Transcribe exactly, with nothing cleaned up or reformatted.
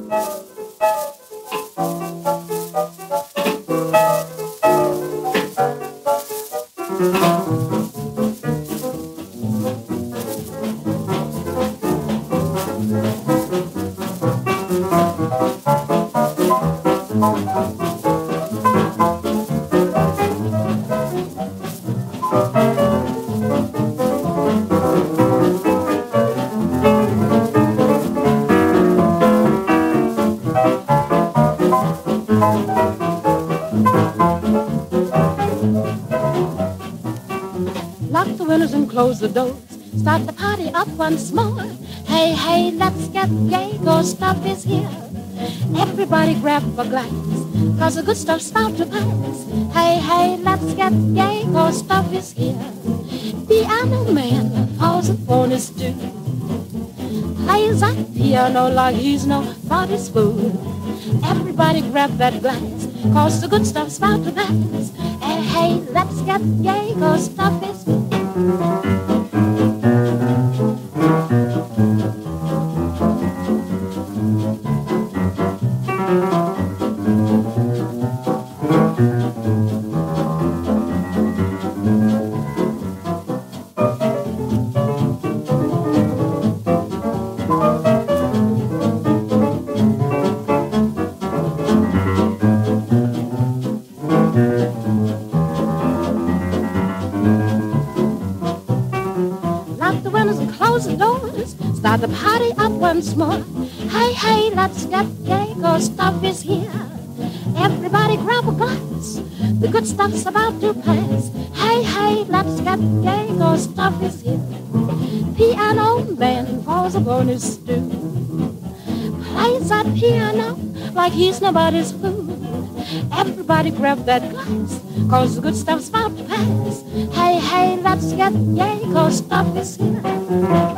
Lock the windows and close the doors. Start the party up once more. Hey, hey, let's get gay, 'cause stuff is here. Everybody grab a glass, 'cause the good stuff's about to pass. Hey, hey, let's get gay, 'cause stuff is here. Piano man falls upon his stool, plays that piano like he's nobody's fool. Everybody grab that glass, 'cause the good stuff's about to pass. Hey, hey, let's get gay, 'cause stuff is here. Lock the windows and close the doors. Start the party up once more. Hey, hey, let's get gay, 'cause stuff is here. Everybody grab a glass, the good stuff's about to pass. Hey, hey, let's get gay, 'cause stuff is here. Piano man falls upon his stool, plays that piano like he's nobody's fool. Everybody grab that glass, 'cause the good stuff's about to pass. Hey, hey, let's get gay, 'cause stuff is here.